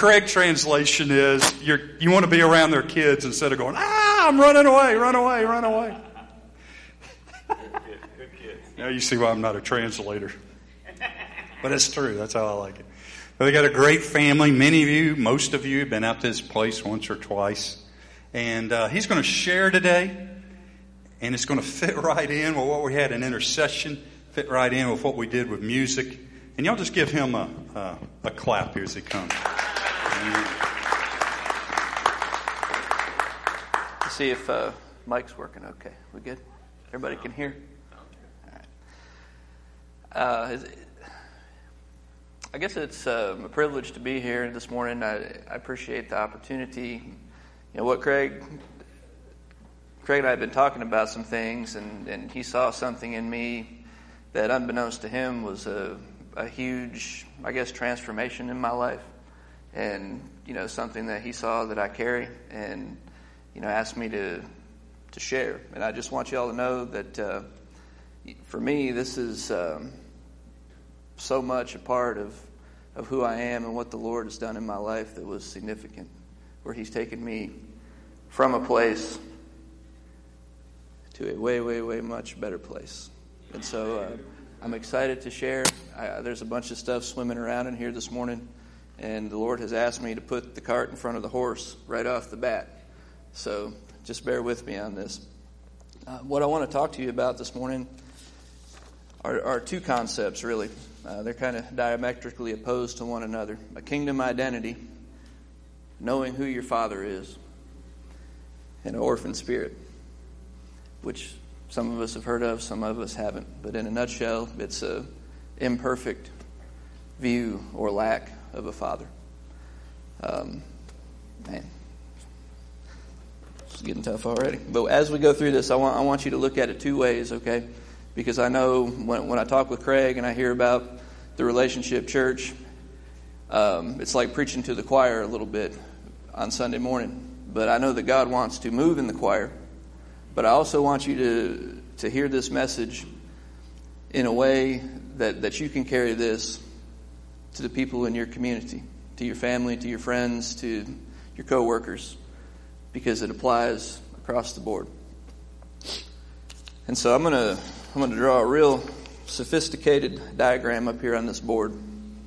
Craig translation is you want to be around their kids instead of going, I'm running away, run away, run away. Good kid. Now you see why I'm not a translator. But it's true. That's how I like it. But they got a great family. Many of you, most of you have been out to this place once or twice. And he's going to share today. And it's going to fit right in with what we had in intercession, fit right in with what we did with music. And y'all just give him a clap here as he comes. Let's see if mic's working okay. We good? Everybody can hear? All right. I guess it's a privilege to be here this morning. I appreciate the opportunity. You know what, Craig and I have been talking about some things, and he saw something in me that, unbeknownst to him, was a huge, I guess, transformation in my life. And, something that he saw that I carry, and, asked me to share. And I just want you all to know that for me, this is so much a part of who I am and what the Lord has done in my life that was significant, where he's taken me from a place to a way, way, way much better place. And so I'm excited to share. There's a bunch of stuff swimming around in here this morning, and the Lord has asked me to put the cart in front of the horse right off the bat. So just bear with me on this. What I want to talk to you about this morning are two concepts, really. They're kind of diametrically opposed to one another. A kingdom identity, knowing who your Father is, and an orphan spirit, which some of us have heard of, some of us haven't. But in a nutshell, it's an imperfect view or lack of a father. Man, it's getting tough already. But as we go through this, I want you to look at it two ways, okay? Because I know when I talk with Craig and I hear about the Relationship Church, it's like preaching to the choir a little bit on Sunday morning. But I know that God wants to move in the choir. But I also want you to hear this message in a way that you can carry this to the people in your community, to your family, to your friends, to your coworkers, because it applies across the board. And so I'm going to draw a real sophisticated diagram up here on this board.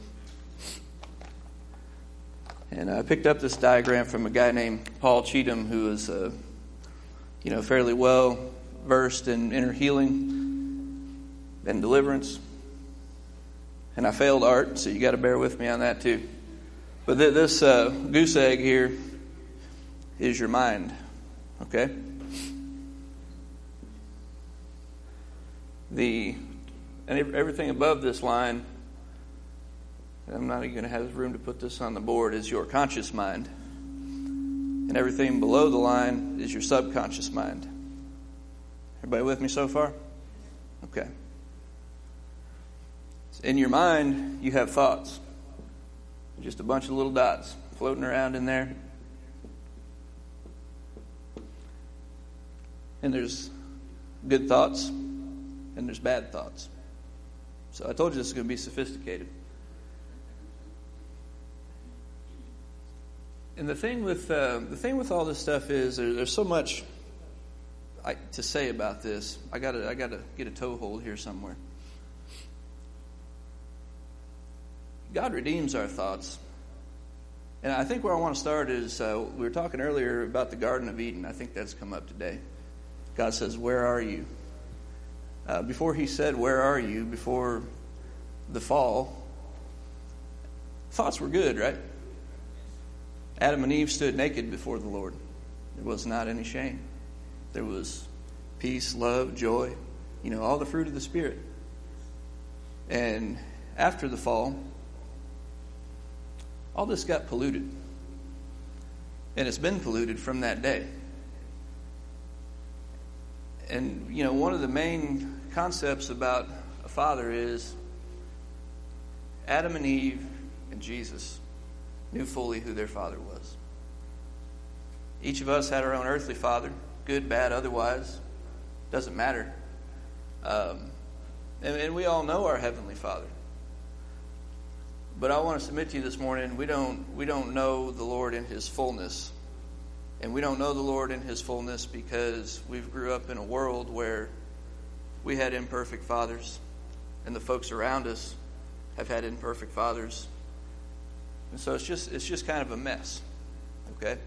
And I picked up this diagram from a guy named Paul Cheatham, who is fairly well versed in inner healing and deliverance. And I failed art, so you got to bear with me on that too. But this goose egg here is your mind, okay? And everything above this line, I'm not even going to have room to put this on the board, is your conscious mind. And everything below the line is your subconscious mind. Everybody with me so far? Okay. In your mind, you have thoughts. Just a bunch of little dots floating around in there. And there's good thoughts, and there's bad thoughts. So I told you this is going to be sophisticated. And the thing with all this stuff is there's so much to say about this. I gotta get a toehold here somewhere. God redeems our thoughts, and I think where I want to start is we were talking earlier about the Garden of Eden. I think that's come up today. God says, "Where are you?" Before He said, "Where are you?" before the fall, thoughts were good, right? Adam and Eve stood naked before the Lord. There was not any shame. There was peace, love, joy, all the fruit of the Spirit. And after the fall, all this got polluted. And it's been polluted from that day. And, one of the main concepts about a father is Adam and Eve and Jesus knew fully who their father was. Each of us had our own earthly father, good, bad, otherwise, doesn't matter. And we all know our heavenly Father. But I want to submit to you this morning, we don't know the Lord in His fullness. And we don't know the Lord in His fullness because we've grew up in a world where we had imperfect fathers, and the folks around us have had imperfect fathers. And so it's just kind of a mess. Okay?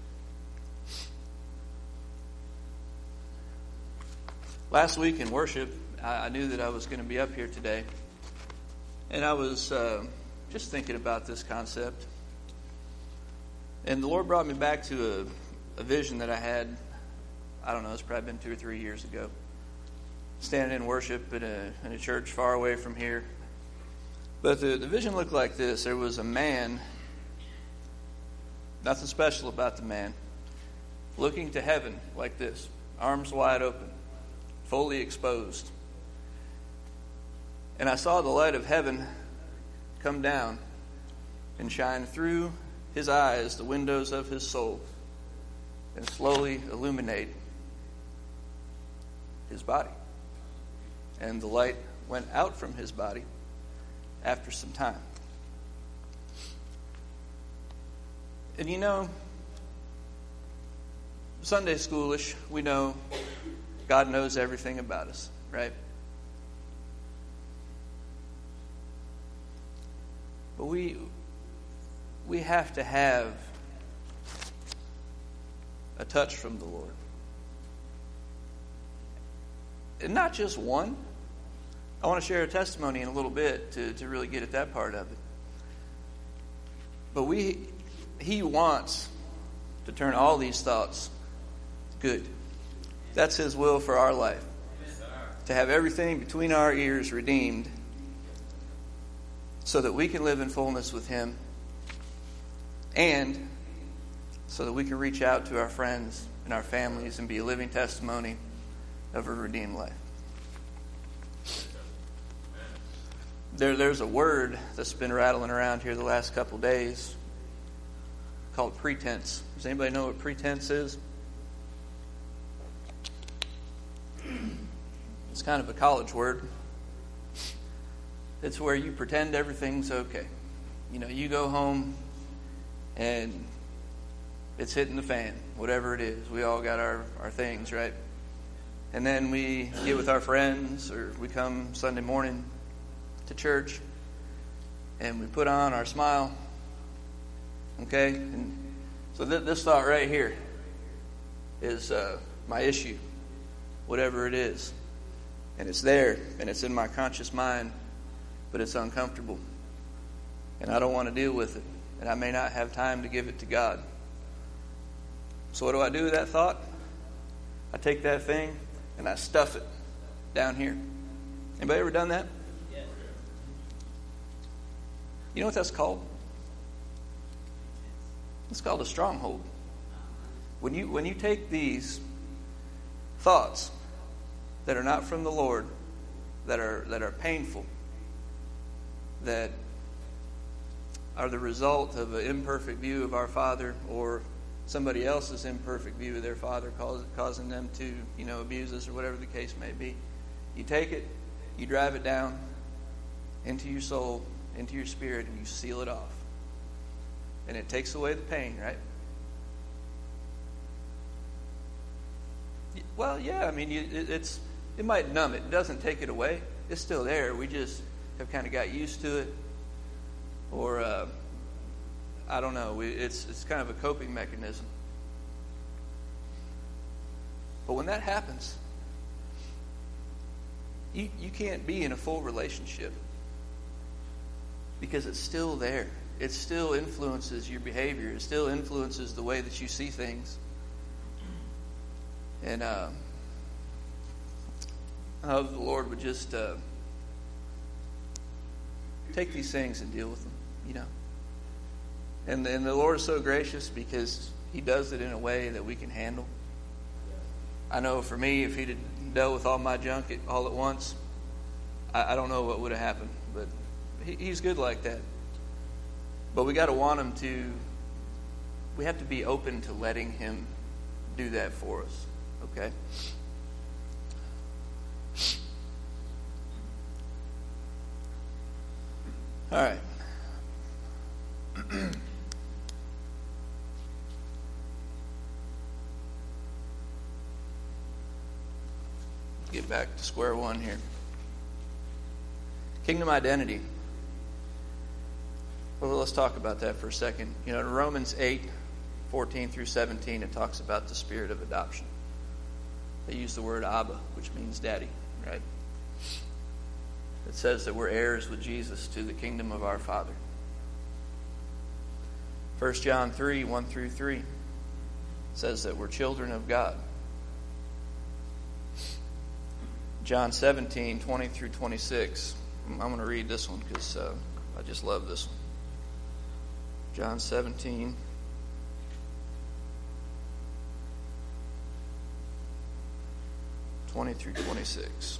Last week in worship, I knew that I was going to be up here today. And I was just thinking about this concept. And the Lord brought me back to a vision that I had, I don't know, it's probably been 2 or 3 years ago. Standing in worship in a church far away from here. But the vision looked like this. There was a man, nothing special about the man, looking to heaven like this, arms wide open, fully exposed. And I saw the light of heaven come down and shine through his eyes, the windows of his soul, and slowly illuminate his body. And the light went out from his body after some time. And you know, Sunday schoolish, we know God knows everything about us, right? But we have to have a touch from the Lord. And not just one. I want to share a testimony in a little bit to really get at that part of it. But He wants to turn all these thoughts good. That's His will for our life. To have everything between our ears redeemed so that we can live in fullness with Him, and so that we can reach out to our friends and our families and be a living testimony of a redeemed life. There's a word that's been rattling around here the last couple of days called pretense. Does anybody know what pretense is? It's kind of a college word. It's where you pretend everything's okay. You know, you go home and it's hitting the fan, whatever it is. We all got our things, right? And then we get with our friends, or we come Sunday morning to church and we put on our smile. Okay? And so this thought right here is my issue, whatever it is. And it's there, and it's in my conscious mind, but it's uncomfortable. And I don't want to deal with it. And I may not have time to give it to God. So what do I do with that thought? I take that thing and I stuff it down here. Anybody ever done that? Yes. You know what that's called? It's called a stronghold. When you take these thoughts that are not from the Lord, that are painful, that are the result of an imperfect view of our Father, or somebody else's imperfect view of their Father causing them to, abuse us, or whatever the case may be. You take it, you drive it down into your soul, into your spirit, and you seal it off. And it takes away the pain, right? Well, yeah, I mean, it might numb it. It doesn't take it away. It's still there. We just have kind of got used to it. Or, I don't know. It's kind of a coping mechanism. But when that happens, you can't be in a full relationship because it's still there. It still influences your behavior. It still influences the way that you see things. And I hope the Lord would just take these things and deal with them, And the Lord is so gracious because He does it in a way that we can handle. I know for me, if He'd have dealt with all my junk all at once, I don't know what would have happened. But He's good like that. But we got to want Him to. We have to be open to letting Him do that for us. Okay? All right. Get back to square one here. Kingdom identity. Well, let's talk about that for a second. In Romans 8:14 through 17, it talks about the spirit of adoption. They use the word Abba, which means daddy, right? It says that we're heirs with Jesus to the kingdom of our Father. 1 John 3:1 through 3 says that we're children of God. John 17:20 through 26. I'm going to read this one because I just love this one. John 17. (20 through 26).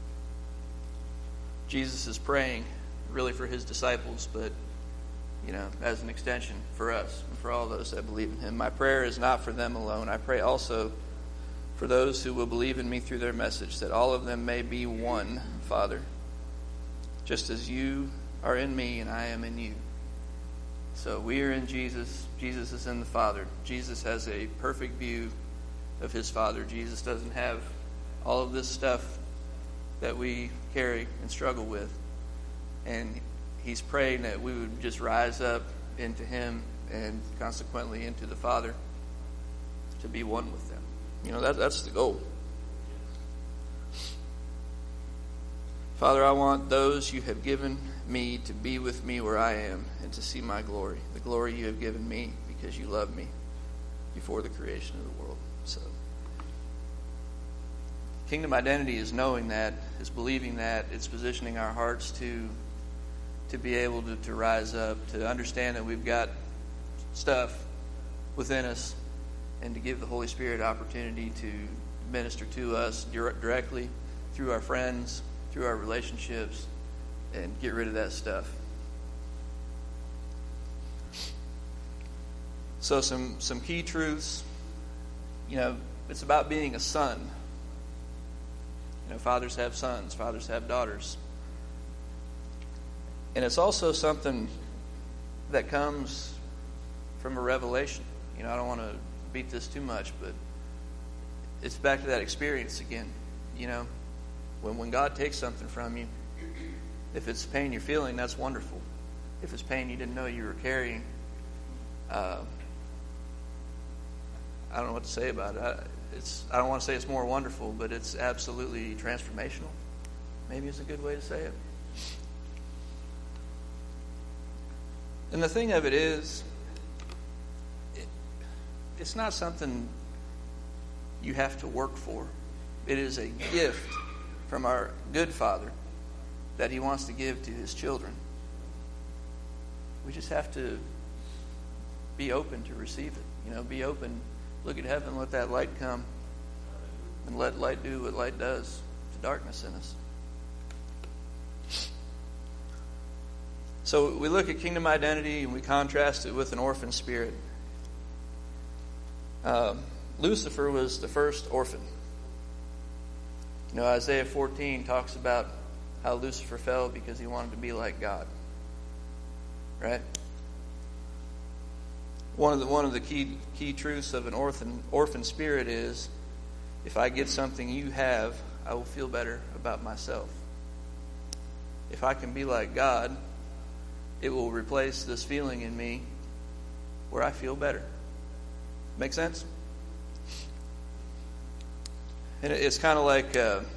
Jesus is praying really for his disciples, but as an extension for us and for all those that believe in him. My prayer is not for them alone. I pray also for those who will believe in me through their message, that all of them may be one, Father, just as you are in me and I am in you. So we are in Jesus. Jesus is in the Father. Jesus has a perfect view of his Father. Jesus doesn't have all of this stuff that we carry and struggle with. And he's praying that we would just rise up into him and consequently into the Father to be one with them. That's the goal. Father, I want those you have given me to be with me where I am and to see my glory, the glory you have given me because you loved me before the creation of the world. So, kingdom identity is knowing that, is believing that, it's positioning our hearts to be able to rise up, to understand that we've got stuff within us, and to give the Holy Spirit opportunity to minister to us directly through our friends, through our relationships, and get rid of that stuff. So some key truths. It's about being a son. Fathers have sons, fathers have daughters. And it's also something that comes from a revelation. I don't want to beat this too much, but it's back to that experience again. When God takes something from you, if it's pain you're feeling, that's wonderful. If it's pain you didn't know you were carrying, I don't know what to say about it. I don't want to say it's more wonderful, but it's absolutely transformational. Maybe is a good way to say it. And the thing of it is, it's not something you have to work for. It is a gift from our good Father that he wants to give to his children. We just have to be open to receive it. Be open. Look at heaven, let that light come, and let light do what light does to darkness in us. So we look at kingdom identity and we contrast it with an orphan spirit. Lucifer was the first orphan. Isaiah 14 talks about how Lucifer fell because he wanted to be like God. Right? One of the key truths of an orphan spirit is, if I get something you have, I will feel better about myself. If I can be like God, it will replace this feeling in me where I feel better. Make sense? And it's kind of like,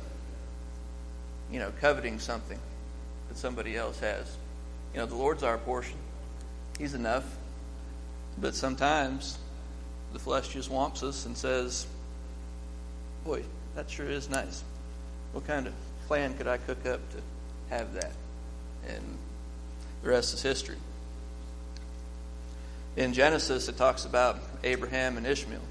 coveting something that somebody else has. The Lord's our portion. He's enough. But sometimes the flesh just wants us and says, boy, that sure is nice. What kind of plan could I cook up to have that? And the rest is history. In Genesis, it talks about Abraham and Ishmael.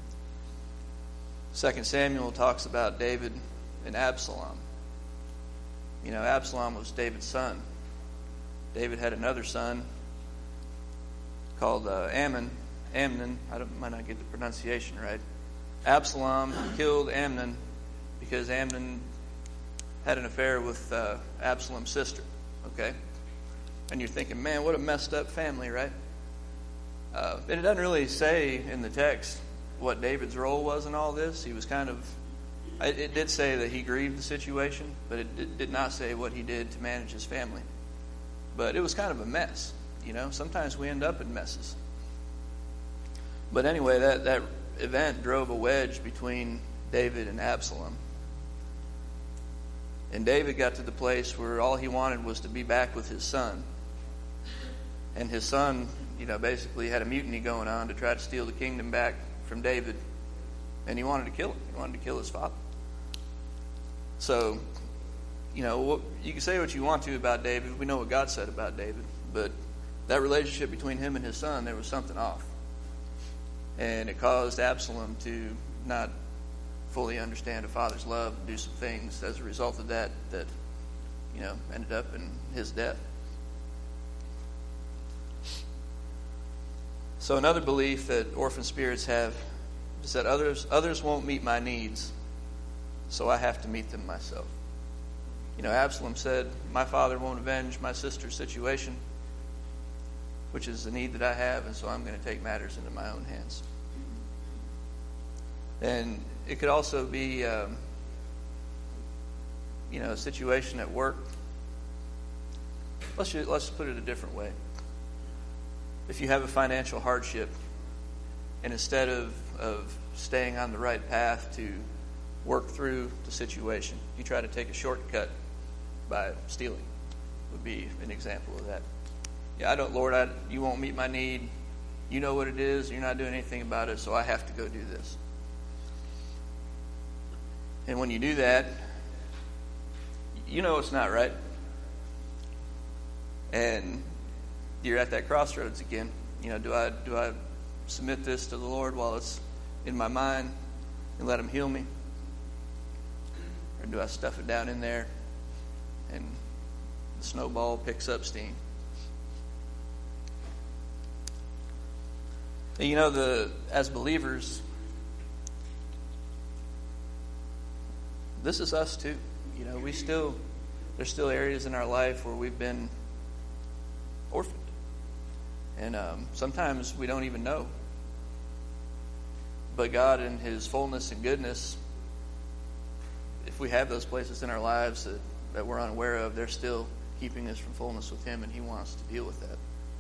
2 Samuel talks about David and Absalom. Absalom was David's son. David had another son called Amnon. I might not get the pronunciation right. Absalom killed Amnon because Amnon had an affair with Absalom's sister. Okay? And you're thinking, man, what a messed up family, right? And it doesn't really say in the text what David's role was in all this. He was it did say that he grieved the situation, but it did not say what he did to manage his family. But it was kind of a mess. Sometimes we end up in messes. But anyway, that event drove a wedge between David and Absalom. And David got to the place where all he wanted was to be back with his son. And his son, basically had a mutiny going on to try to steal the kingdom back from David. And he wanted to kill him. He wanted to kill his father. So, you can say what you want to about David. We know what God said about David. But that relationship between him and his son, there was something off. And it caused Absalom to not fully understand a father's love and do some things as a result of that ended up in his death. So another belief that orphan spirits have is that others won't meet my needs, so I have to meet them myself. Absalom said, my father won't avenge my sister's situation, which is the need that I have, and so I'm going to take matters into my own hands. And it could also be, a situation at work. Let's put it a different way. If you have a financial hardship, and instead of staying on the right path to work through the situation, you try to take a shortcut by stealing, would be an example of that. Lord, you won't meet my need. You know what it is. You're not doing anything about it, so I have to go do this. And when you do that, it's not right. And you're at that crossroads again. Do I submit this to the Lord while it's in my mind and let him heal me? Or do I stuff it down in there and the snowball picks up steam? And as believers, this is us too. There's still areas in our life where we've been orphaned. And sometimes we don't even know. But God, in his fullness and goodness, if we have those places in our lives that we're unaware of, they're still keeping us from fullness with him, and he wants to deal with that.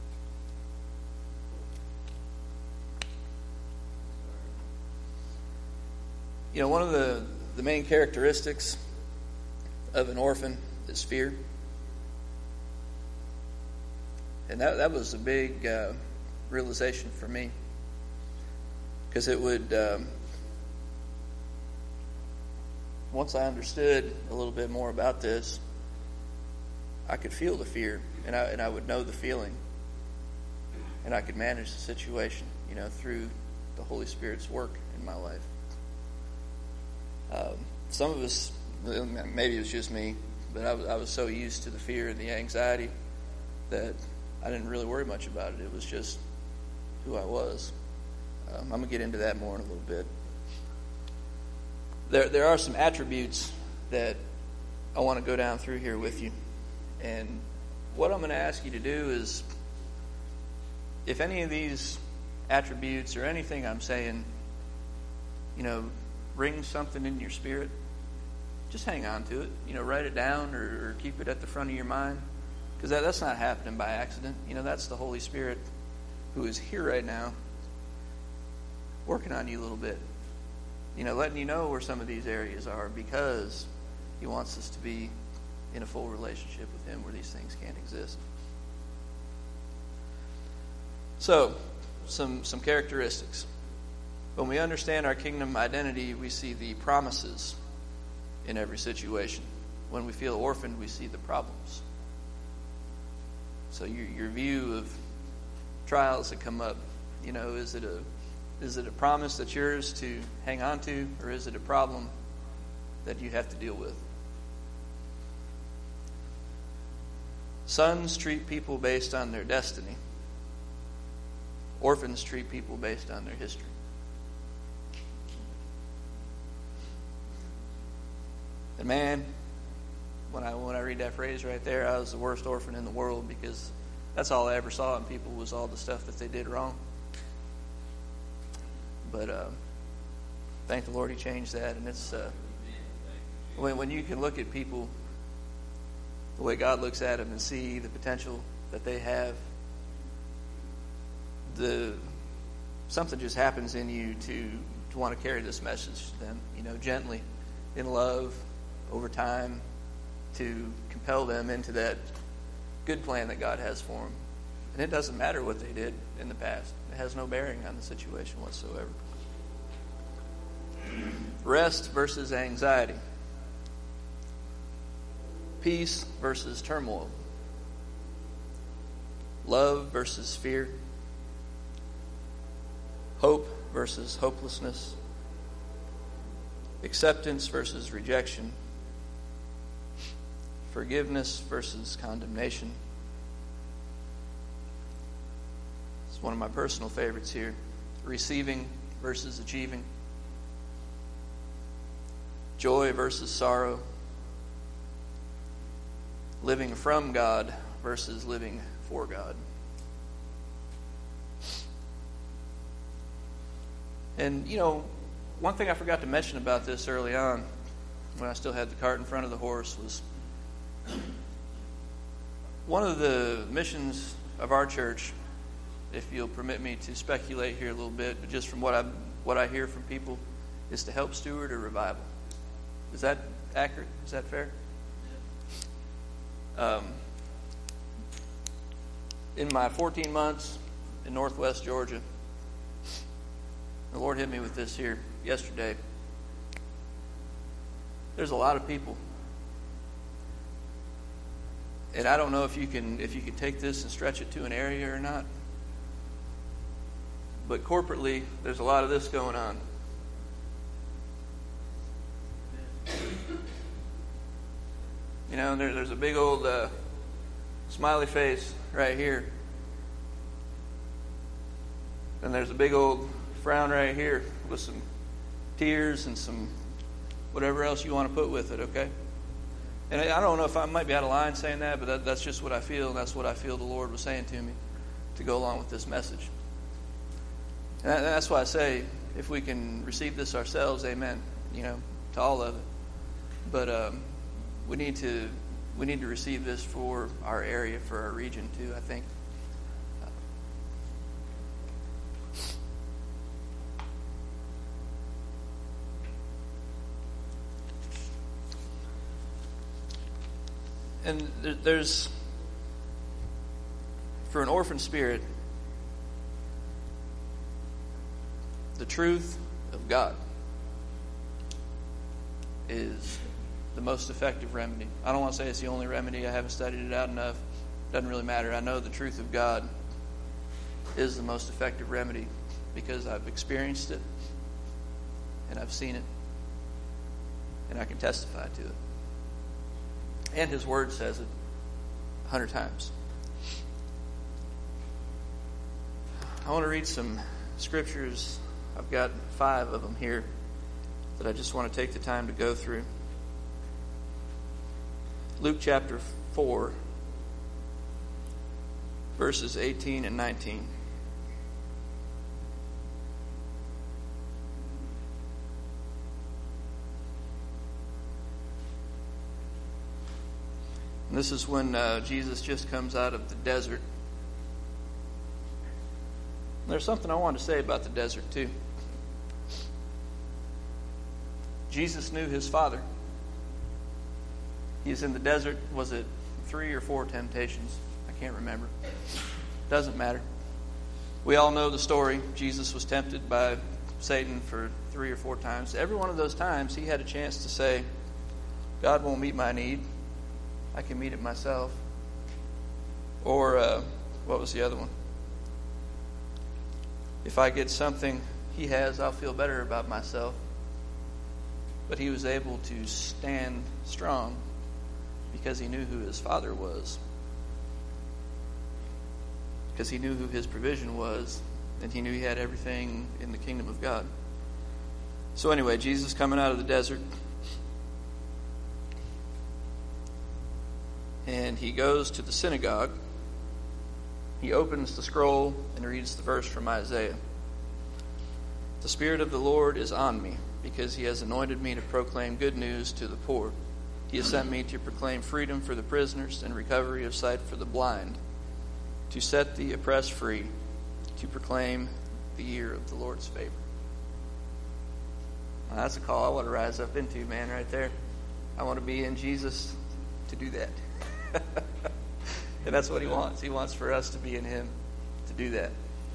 One of the main characteristics of an orphan is fear. And that was a big realization for me. Because it would, once I understood a little bit more about this, I could feel the fear, and I would know the feeling. And I could manage the situation, through the Holy Spirit's work in my life. Some of us, maybe it was just me, but I was so used to the fear and the anxiety that I didn't really worry much about it. It was just who I was. I'm going to get into that more in a little bit. There are some attributes that I want to go down through here with you. And what I'm going to ask you to do is, if any of these attributes or anything I'm saying, rings something in your spirit, just hang on to it. Write it down or keep it at the front of your mind. Because that's not happening by accident. That's the Holy Spirit who is here right now, working on you a little bit. Letting you know where some of these areas are, because he wants us to be in a full relationship with him where these things can't exist. So, some characteristics. When we understand our kingdom identity, we see the promises in every situation. When we feel orphaned, we see the problems. So your view of trials that come up, is it a promise that's yours to hang on to, or is it a problem that you have to deal with? Sons treat people based on their destiny. Orphans treat people based on their history. And man, when I read that phrase right there, I was the worst orphan in the world, because that's all I ever saw in people was all the stuff that they did wrong. But thank the Lord He changed that. And it's when you can look at people the way God looks at them and see the potential that they have, something just happens in you to want to carry this message to them, gently, in love, over time, to compel them into that good plan that God has for them. And it doesn't matter what they did in the past. It has no bearing on the situation whatsoever. Rest versus anxiety. Peace versus turmoil. Love versus fear. Hope versus hopelessness. Acceptance versus rejection. Forgiveness versus condemnation. It's one of my personal favorites here. Receiving versus achieving. Joy versus sorrow. Living from God versus living for God. And, one thing I forgot to mention about this early on, when I still had the cart in front of the horse, was one of the missions of our church, if you'll permit me to speculate here a little bit, but just from what I hear from people, is to help steward a revival. Is that accurate? Is that fair? In my 14 months in Northwest Georgia, the Lord hit me with this here yesterday. There's a lot of people, and I don't know if you can take this and stretch it to an area or not, but corporately, there's a lot of this going on. There's a big old smiley face right here. And there's a big old frown right here with some tears and some whatever else you want to put with it, okay? And I don't know if I might be out of line saying that, but that's just what I feel, and that's what I feel the Lord was saying to me to go along with this message. And that's why I say, if we can receive this ourselves, amen, to all of it. But we need to receive this for our area, for our region too, I think. And there's, for an orphan spirit, the truth of God is the most effective remedy. I don't want to say it's the only remedy. I haven't studied it out enough. It doesn't really matter. I know the truth of God is the most effective remedy because I've experienced it and I've seen it and I can testify to it. And His Word says it 100 times. I want to read some scriptures. I've got 5 of them here that I just want to take the time to go through. Luke chapter 4, verses 18 and 19. And this is when Jesus just comes out of the desert. And there's something I wanted to say about the desert too. Jesus knew His Father. He's in the desert. Was it 3 or 4 temptations? I can't remember. Doesn't matter. We all know the story. Jesus was tempted by Satan for 3 or 4 times. Every one of those times, He had a chance to say, God won't meet my need. I can meet it myself. Or, what was the other one? If I get something He has, I'll feel better about myself. But He was able to stand strong because He knew who His Father was. Because He knew who His provision was, and He knew He had everything in the kingdom of God. So anyway, Jesus coming out of the desert, and He goes to the synagogue. He opens the scroll and reads the verse from Isaiah. The Spirit of the Lord is on me, because he has anointed me to proclaim good news to the poor. He has sent me to proclaim freedom for the prisoners and recovery of sight for the blind, to set the oppressed free, to proclaim the year of the Lord's favor. Now, that's a call I want to rise up into, man, right there. I want to be in Jesus to do that. And that's what he wants. He wants for us to be in him to do that.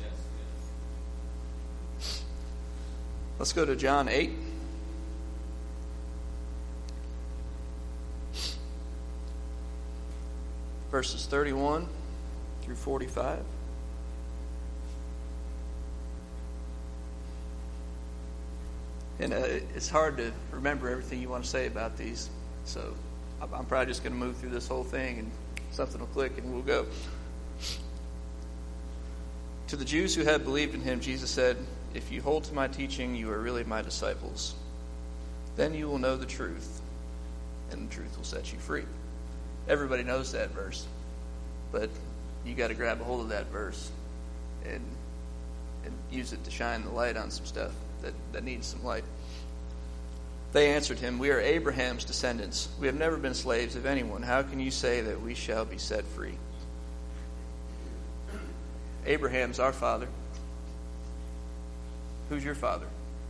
Let's go to John 8. Verses 31 through 45. And it's hard to remember everything you want to say about these. So I'm probably just going to move through this whole thing and something will click and we'll go. To the Jews who had believed in him, Jesus said, "If you hold to my teaching, you are really my disciples. Then you will know the truth, and the truth will set you free." Everybody knows that verse, but you got to grab a hold of that verse and use it to shine the light on some stuff that needs some light. They answered him, "We are Abraham's descendants. We have never been slaves of anyone. How can you say that we shall be set free?" Abraham's our father. Who's your father?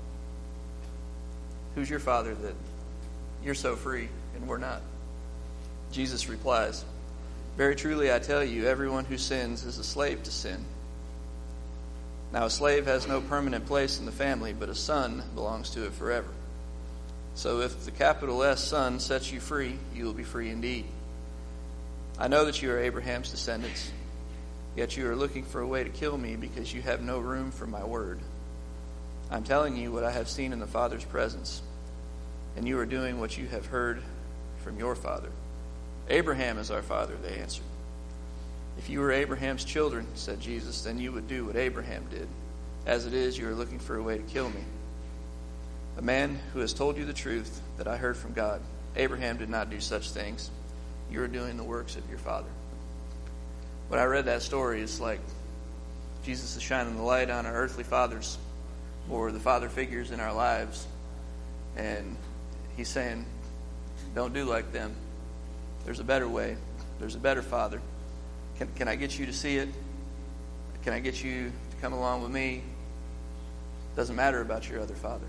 Who's your father that you're so free and we're not? Jesus replies, "Very truly I tell you, everyone who sins is a slave to sin. Now a slave has no permanent place in the family, but a son belongs to it forever. So if the capital S Son sets you free, you will be free indeed. I know that you are Abraham's descendants, yet you are looking for a way to kill me because you have no room for my word. I'm telling you what I have seen in the Father's presence, and you are doing what you have heard from your father." "Abraham is our father," they answered. "If you were Abraham's children," said Jesus, "then you would do what Abraham did. As it is, you are looking for a way to kill me. A man who has told you the truth that I heard from God. Abraham did not do such things. You are doing the works of your father." When I read that story, it's like Jesus is shining the light on our earthly fathers or the father figures in our lives. And he's saying, don't do like them. There's a better way. There's a better father. Can I get you to see it? Can I get you to come along with me? Doesn't matter about your other father.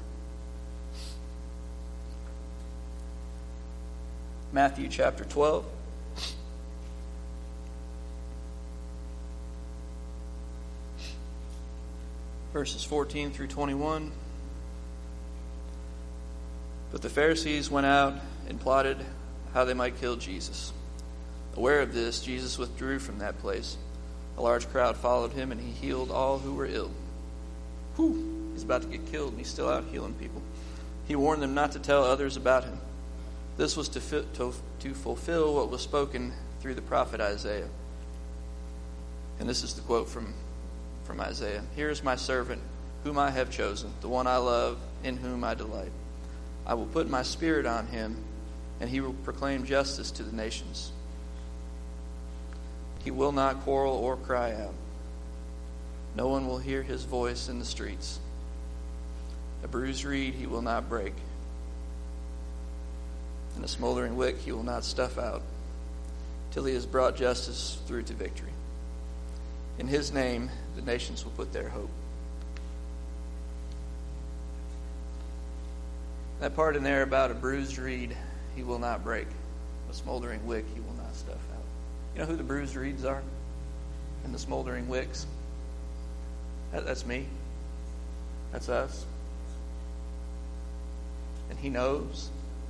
Matthew chapter 12. Verses 14 through 21. But the Pharisees went out and plotted how they might kill Jesus. Aware of this, Jesus withdrew from that place. A large crowd followed him, and he healed all who were ill. He's about to get killed, and he's still out healing people. He warned them not to tell others about him. This was to fulfill what was spoken through the prophet Isaiah. And this is the quote from Isaiah. "Here is my servant, whom I have chosen, the one I love, in whom I delight. I will put my spirit on him, and he will proclaim justice to the nations. He will not quarrel or cry out. No one will hear his voice in the streets. A bruised reed he will not break, and a smoldering wick he will not stuff out, till he has brought justice through to victory. In his name the nations will put their hope." That part in there about a bruised reed he will not break, a smoldering wick he will not stuff out. You know who the bruised reeds are? And the smoldering wicks? That's me. That's us. And he knows.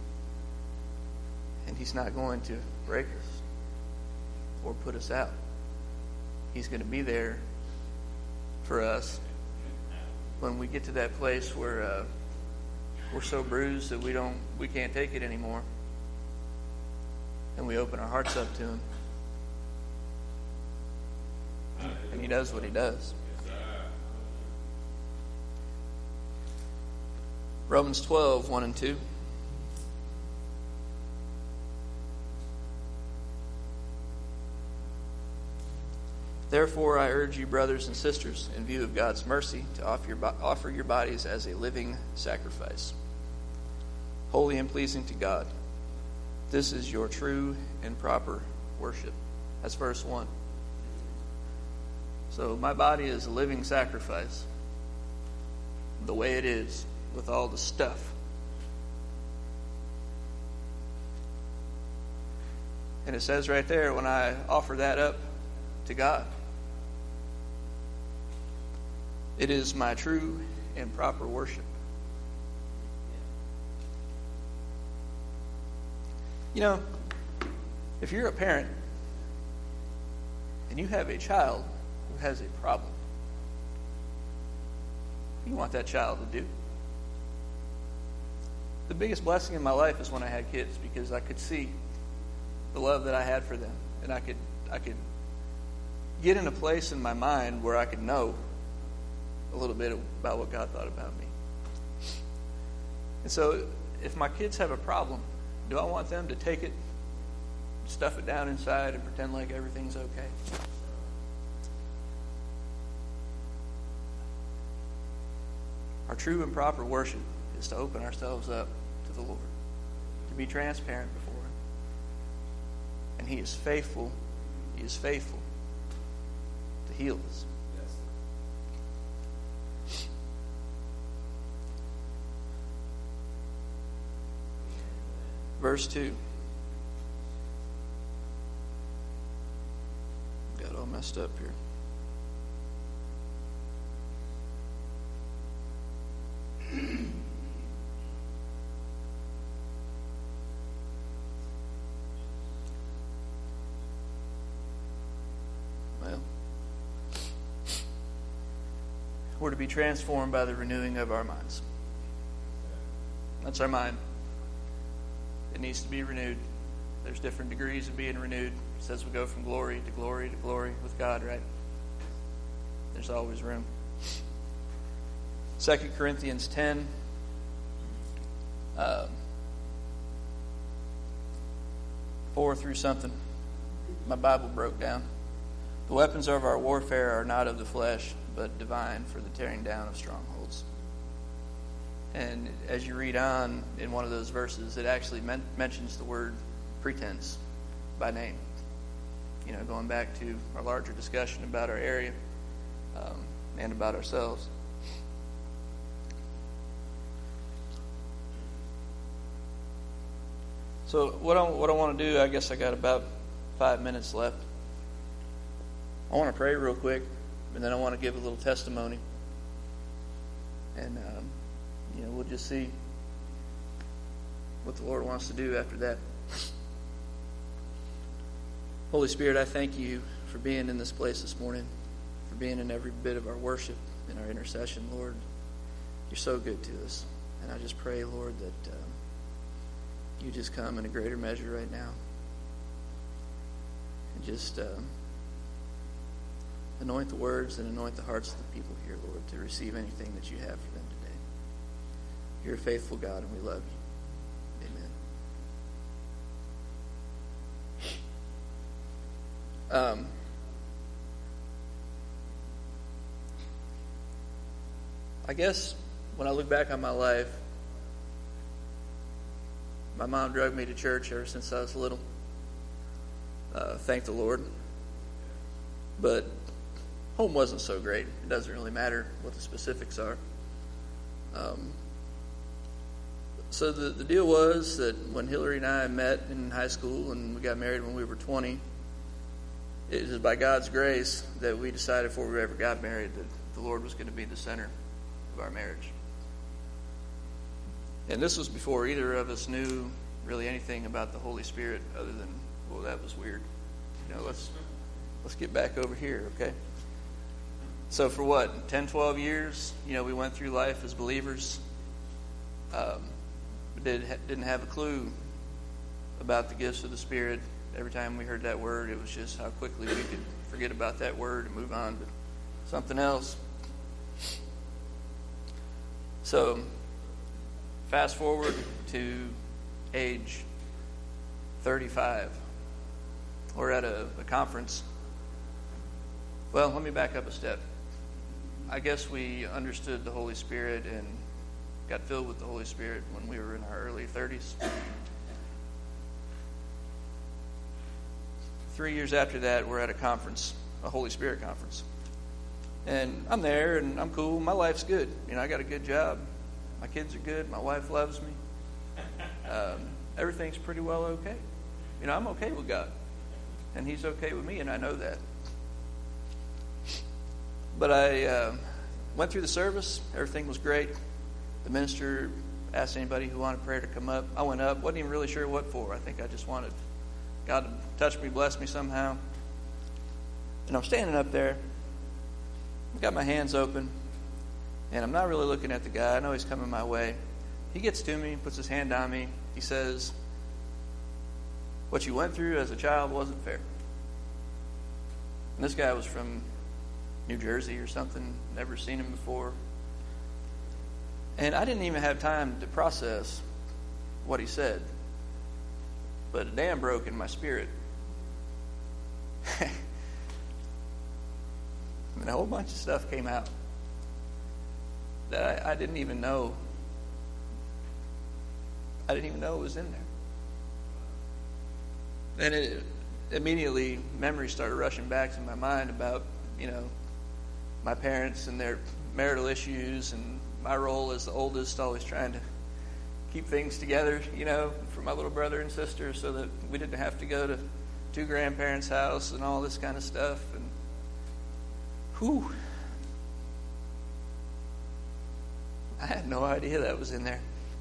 And he's not going to break us or put us out. He's going to be there for us when we get to that place where we're so bruised that we can't take it anymore, and we open our hearts up to him, and he does what he does. Romans 12, 1 and 2. Therefore, I urge you, brothers and sisters, in view of God's mercy, to offer your bodies as a living sacrifice, holy and pleasing to God. This is your true and proper worship. That's verse 1. So my body is a living sacrifice, the way it is, with all the stuff. And it says right there, when I offer that up to God, it is my true and proper worship. You know, if you're a parent and you have a child who has a problem, what do you want that child to do? The biggest blessing in my life is when I had kids, because I could see the love that I had for them, and I could get in a place in my mind where I could know a little bit about what God thought about me. And so if my kids have a problem, do I want them to take it, stuff it down inside, and pretend like everything's okay? Our true and proper worship is to open ourselves up to the Lord, to be transparent before Him. And He is faithful. He is faithful to heal us. Verse 2. Got all messed up here. Well, we're to be transformed by the renewing of our minds. That's our mind. It needs to be renewed. There's different degrees of being renewed. It says we go from glory to glory to glory with God, right? There's always room. 2 Corinthians 10. 4 through something. My Bible broke down. The weapons of our warfare are not of the flesh, but divine, for the tearing down of strongholds. And as you read on in one of those verses, it actually mentions the word pretense by name. You know, going back to our larger discussion about our area and about ourselves. So what I want to do, I guess I got about 5 minutes left. I want to pray real quick, and then I want to give a little testimony. And we'll just see what the Lord wants to do after that. Holy Spirit, I thank you for being in this place this morning, for being in every bit of our worship and our intercession, Lord. You're so good to us. And I just pray, Lord, that you just come in a greater measure right now. And just anoint the words and anoint the hearts of the people here, Lord, to receive anything that you have for them today. You're a faithful God, and we love you. Amen. I guess when I look back on my life, my mom drug me to church ever since I was little. Thank the Lord. But home wasn't so great. It doesn't really matter what the specifics are. So the deal was that when Hillary and I met in high school and we got married when we were 20, it was by God's grace that we decided before we ever got married that the Lord was going to be the center of our marriage. And this was before either of us knew really anything about the Holy Spirit other than, well, that was weird. Let's get back over here, okay? So for what, 10, 12 years, we went through life as believers. Didn't have a clue about the gifts of the Spirit. Every time we heard that word, it was just how quickly we could forget about that word and move on to something else. So, fast forward to age 35. We're at a conference Well, let me back up a step. I guess we understood the Holy Spirit and got filled with the Holy Spirit when we were in our early 30s. 3 years after that, we're at a conference, a Holy Spirit conference. And I'm there, and I'm cool. My life's good. I got a good job. My kids are good. My wife loves me. Everything's pretty well okay. I'm okay with God. And He's okay with me, and I know that. But I went through the service. Everything was great. The minister asked anybody who wanted prayer to come up. I went up. Wasn't even really sure what for. I think I just wanted God to touch me, bless me somehow. And I'm standing up there. I've got my hands open. And I'm not really looking at the guy. I know he's coming my way. He gets to me, puts his hand on me. He says, "What you went through as a child wasn't fair." And this guy was from New Jersey or something. Never seen him before. And I didn't even have time to process what he said. But a dam broke in my spirit. And a whole bunch of stuff came out that I didn't even know. I didn't even know it was in there. And immediately memories started rushing back to my mind about, my parents and their marital issues and my role as the oldest, always trying to keep things together, for my little brother and sister so that we didn't have to go to two grandparents' house and all this kind of stuff. And whew, I had no idea that was in there.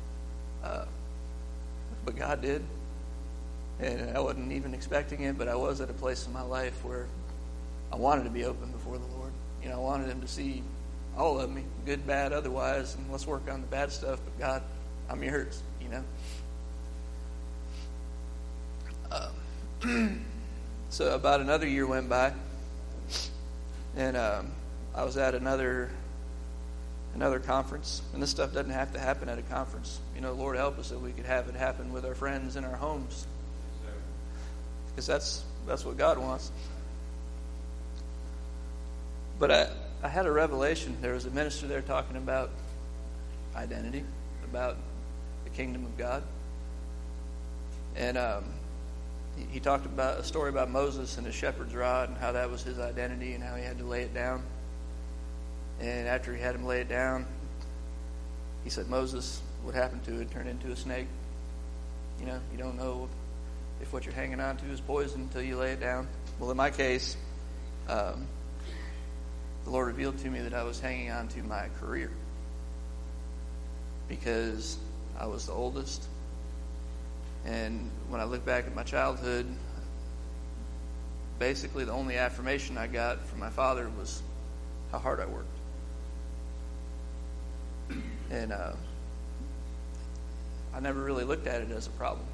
But God did. And I wasn't even expecting it, but I was at a place in my life where I wanted to be open before the Lord. I wanted Him to see all of me, good, bad, otherwise, and let's work on the bad stuff. But God, I'm yours, So about another year went by, and I was at another conference. And this stuff doesn't have to happen at a conference. Lord help us that we could have it happen with our friends in our homes, because that's what God wants. But I had a revelation. There was a minister there talking about identity, about the kingdom of God. And he talked about a story about Moses and his shepherd's rod and how that was his identity and how he had to lay it down. And after he had him lay it down, he said, "Moses, what happened to it? Turned into a snake. You don't know if what you're hanging on to is poison until you lay it down." Well, in my case, the Lord revealed to me that I was hanging on to my career because I was the oldest. And when I look back at my childhood, basically the only affirmation I got from my father was how hard I worked. And I never really looked at it as a problem.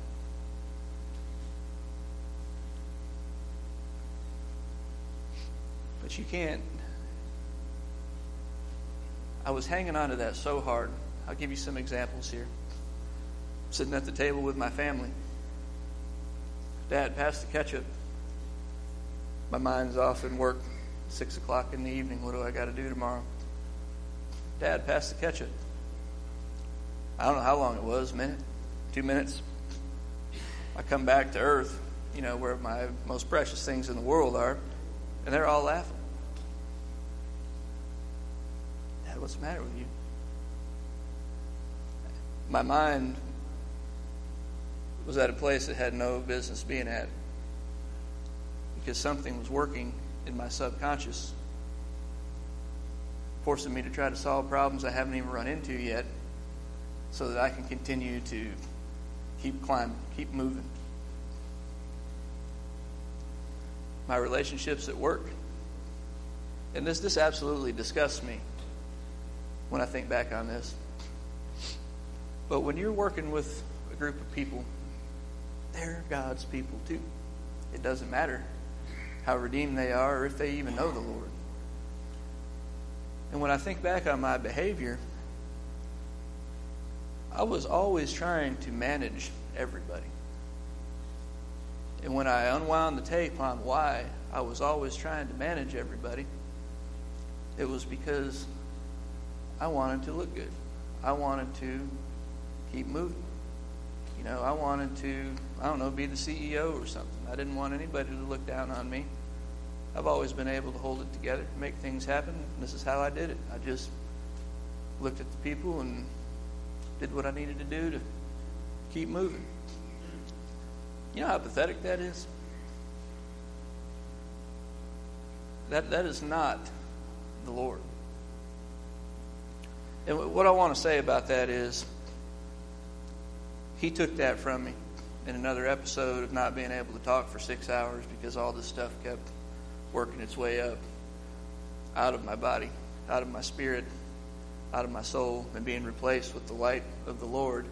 But you can't. I was hanging on to that so hard. I'll give you some examples here. Sitting at the table with my family. "Dad, pass the ketchup." My mind's off in work, 6 o'clock in the evening. What do I got to do tomorrow? "Dad, pass the ketchup." I don't know how long it was, a minute, 2 minutes. I come back to earth, where my most precious things in the world are, and they're all laughing. "Dad, what's the matter with you?" My mind was at a place it had no business being at, because something was working in my subconscious, forcing me to try to solve problems I haven't even run into yet, so that I can continue to keep climbing, keep moving. My relationships at work, and this absolutely disgusts me when I think back on this. But when you're working with a group of people, they're God's people too. It doesn't matter how redeemed they are or if they even know the Lord. And when I think back on my behavior, I was always trying to manage everybody. And when I unwound the tape on why I was always trying to manage everybody, it was because I wanted to look good. I wanted to keep moving. I wanted to, be the CEO or something. I didn't want anybody to look down on me. I've always been able to hold it together, make things happen. This is how I did it. I just looked at the people and did what I needed to do to keep moving. You know how pathetic that is? That is not the Lord. And what I want to say about that is, He took that from me in another episode of not being able to talk for 6 hours because all this stuff kept working its way up out of my body, out of my spirit, out of my soul, and being replaced with the light of the Lord.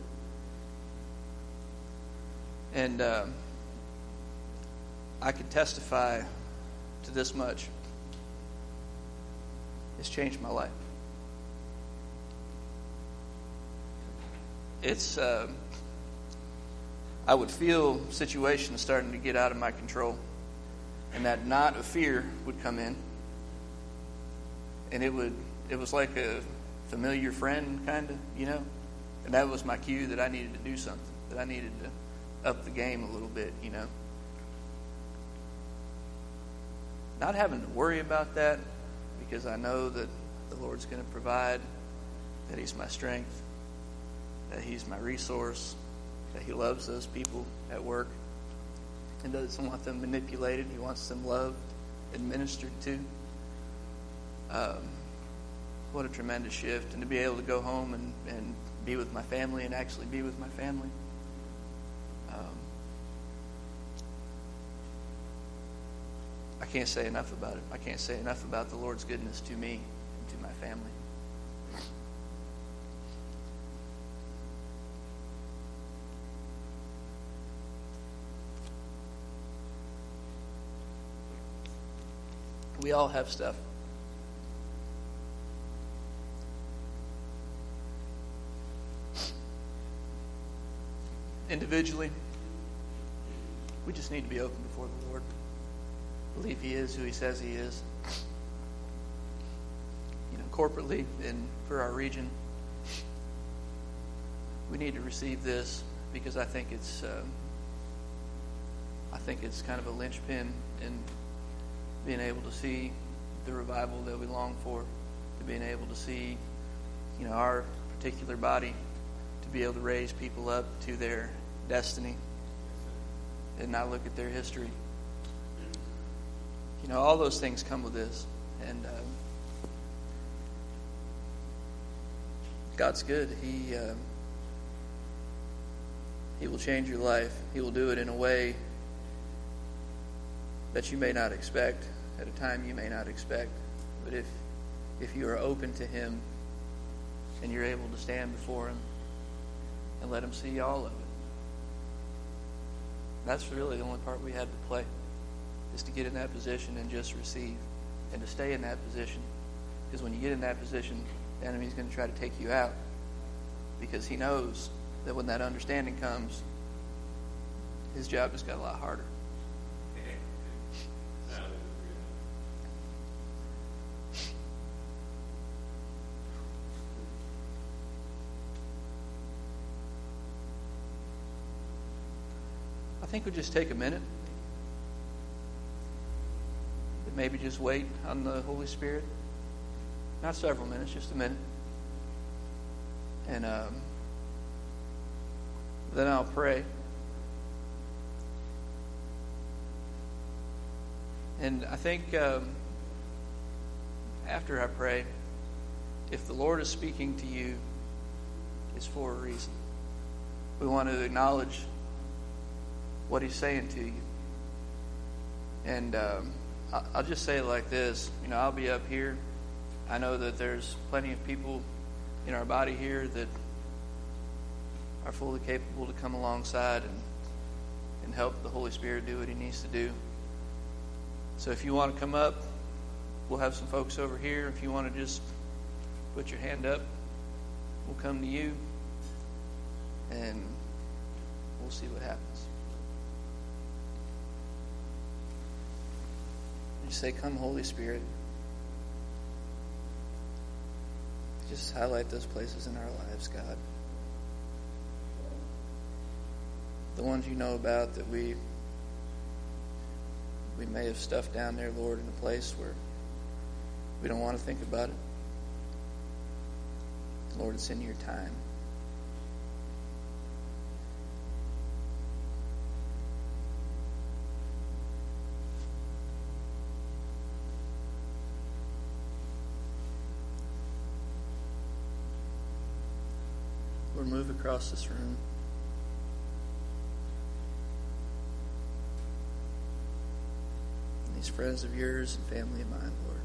And I can testify to this much. It's changed my life. I would feel situations starting to get out of my control, and that knot of fear would come in, and it was like a familiar friend, kind of, and that was my cue that I needed to do something, that I needed to up the game a little bit, Not having to worry about that, because I know that the Lord's going to provide, that He's my strength, that He's my resource, that He loves those people at work and doesn't want them manipulated. He wants them loved and ministered to. What a tremendous shift. And to be able to go home and be with my family and actually be with my family. I can't say enough about it. I can't say enough about the Lord's goodness to me and to my family. We all have stuff. Individually, we just need to be open before the Lord. Believe He is who He says He is. Corporately and for our region, we need to receive this, because I think it's kind of a linchpin in being able to see the revival that we long for, to being able to see, our particular body, to be able to raise people up to their destiny and not look at their history. All those things come with this, and God's good. He will change your life. He will do it in a way that you may not expect, at a time you may not expect. But if you are open to Him and you're able to stand before Him and let Him see all of it, that's really the only part we had to play, is to get in that position and just receive, and to stay in that position. Because when you get in that position, the enemy's going to try to take you out, because he knows that when that understanding comes, his job just got a lot harder. I think we'll just take a minute. Maybe just wait on the Holy Spirit. Not several minutes, just a minute. And then I'll pray. And I think after I pray, if the Lord is speaking to you, it's for a reason. We want to acknowledge what He's saying to you. And I'll just say it like this. I'll be up here. I know that there's plenty of people in our body here that are fully capable to come alongside and help the Holy Spirit do what He needs to do. So if you want to come up, we'll have some folks over here. If you want to just put your hand up, we'll come to you, and we'll see what happens. You say, come, Holy Spirit. Just highlight those places in our lives, God. The ones you know about that we may have stuffed down there, Lord, in a place where we don't want to think about it. Lord, it's in your time. Lord, move across this room. These friends of yours and family of mine, Lord.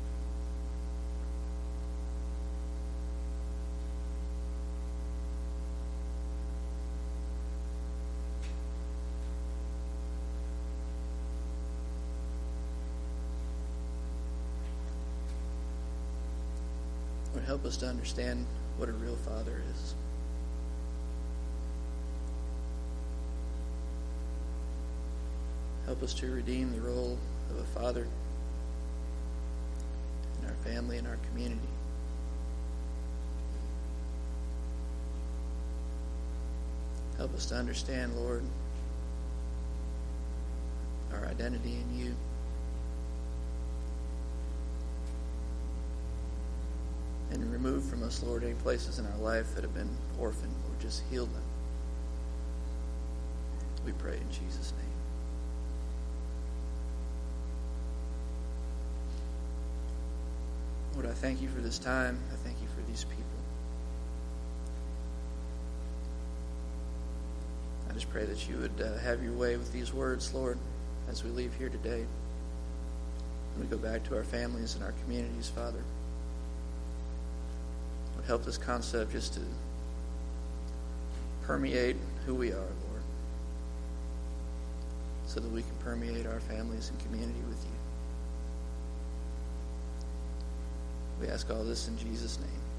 Lord, help us to understand what a real father is. Help us to redeem the role of a father in our family and our community. Help us to understand, Lord, our identity in you. And remove from us, Lord, any places in our life that have been orphaned, or just heal them. We pray in Jesus' name. Lord, I thank you for this time. I thank you for these people. I just pray that you would have your way with these words, Lord, as we leave here today. And we go back to our families and our communities, Father. Lord, help this concept just to permeate who we are, Lord, so that we can permeate our families and community with you. We ask all this in Jesus' name.